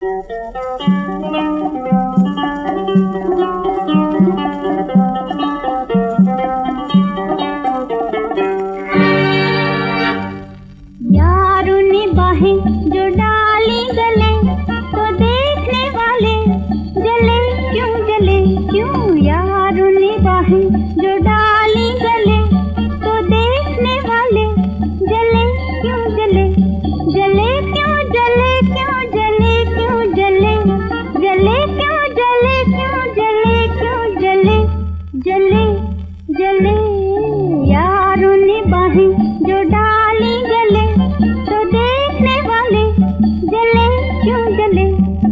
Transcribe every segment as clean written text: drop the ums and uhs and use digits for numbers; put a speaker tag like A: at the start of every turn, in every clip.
A: यारों ने बाहें जो डाली गले तो देखने वाले जले क्यों यारों ने बाहें जो डाली गले तो देखने वाले जले क्यों जले जले क्यों जले क्यों जले क्यों जले जले क्यों जले क्यों जले क्यों जले जले जले यारों ने बाहें जो डाली गले तो देखने वाले जले क्यों जले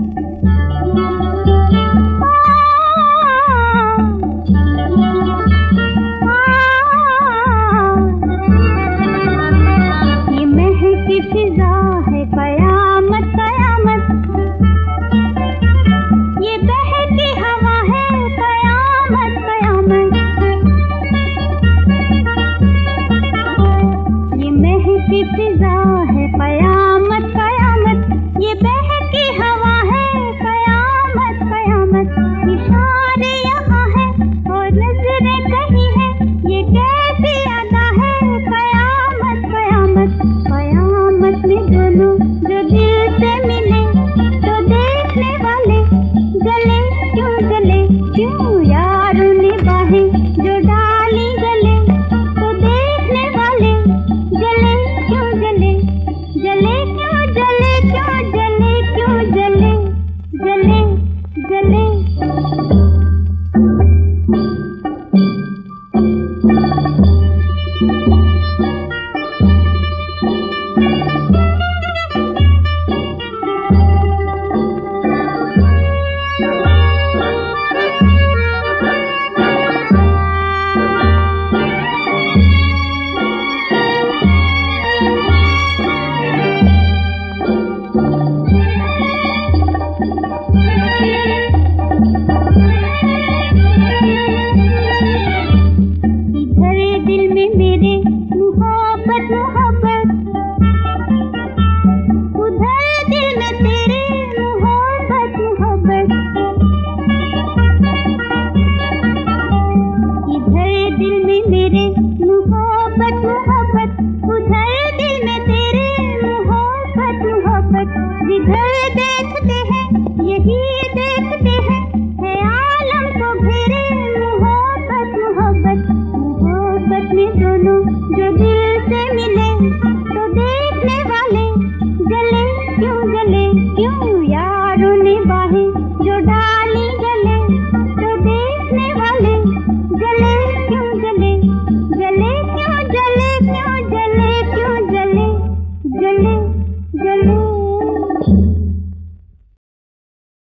A: ये महकी फिजा है कयामत कयामत ये बहती हवा है कयामत कयामत ये महकी फिजा है कयामत कयामत ये बहती हवा है कयामत कयामत इशारे यहाँ है और नजरें कहीं है ये कैसी अदा है कयामत कयामत कयामत में दोनों जो दिल से मिले तो देखने वाले जले क्यों यारों ने बाहें जो डाली गले तो देखने वाले जले क्यों जले जले क्यों जले क्यों जले क्यों जले जले जले जिधर देखते हैं यही देखते हैं है आलम को घेरे मोहब्बत मोहब्बत मोहब्बत में दोनों जो दिल से मिले तो देखने वाले जले क्यों